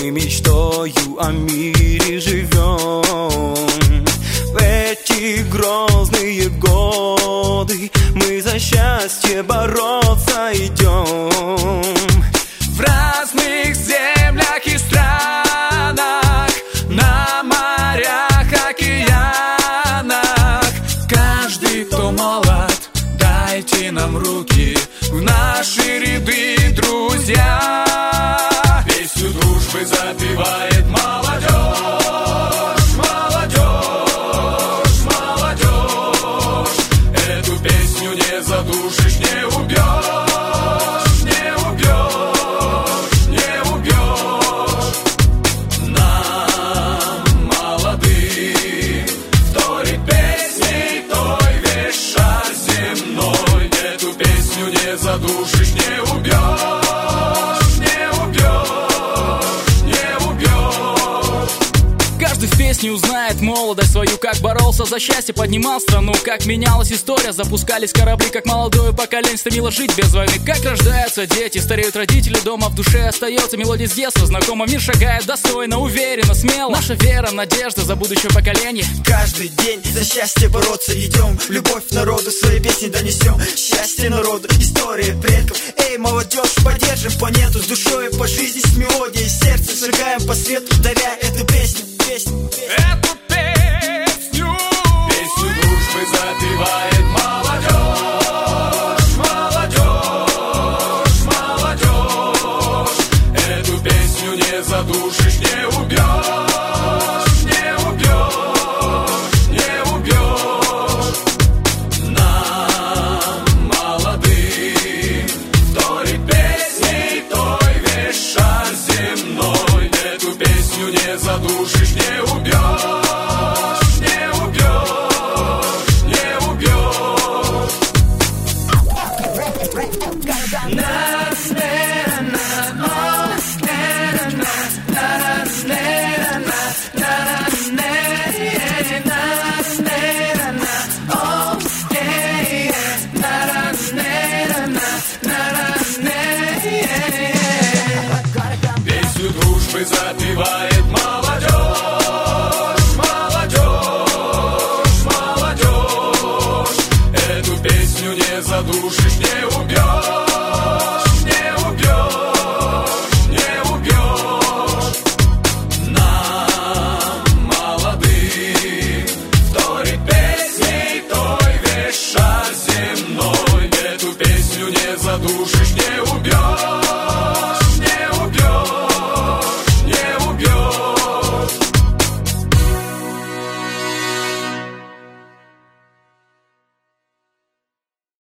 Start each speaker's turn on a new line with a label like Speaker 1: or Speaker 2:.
Speaker 1: мы мечтою о мире живем. В эти грозные годы мы за счастье бороться идем. В разных землях и странах, на морях, океанах. Каждый, кто молод, дайте нам руки в наши ряды, друзья. Песню дружбы запевает молодежь, молодежь, молодежь. Эту песню не задушишь, не убьешь, не убьешь, не убьешь. Нам, молодым, вторит песней той весь шар земной. Эту песню не задушишь, не убьешь, не убьешь, не убьешь.
Speaker 2: Каждый в песне узнает молодость свою, как боролся за счастье, поднимал страну, как менялась история, запускались корабли, как молодое поколение стремилось жить без войны, как рождаются дети, стареют родители, дома в душе остается мелодия с детства знакома, мир шагает достойно, уверенно, смело. Наша вера, надежда за будущее поколение.
Speaker 3: Каждый день за счастье бороться идем, любовь народу свои песни донесем. Счастье народу, история предков. Эй, молодежь, поддержим планету с душой, по жизни, с мелодией, сердце шагаем по свету, даря эту песню, песню, песню.
Speaker 1: Эту песню,
Speaker 3: Песню дружбы запевает молодежь, молодежь, молодежь.
Speaker 1: эту песню не задушишь, не убьешь, не убьешь, не убьешь. Нам, молодым, вторит песней той весь шар земной. Эту песню не задушишь, не убьешь, не убьешь, не убьешь. Песню дружбы запевает молодежь, молодежь, молодежь. Эту песню не задушишь, не убьешь, не убьешь, не убьешь. Нам, молодым, вторит песней той весь шар земной. Эту песню не задушишь, не убьешь.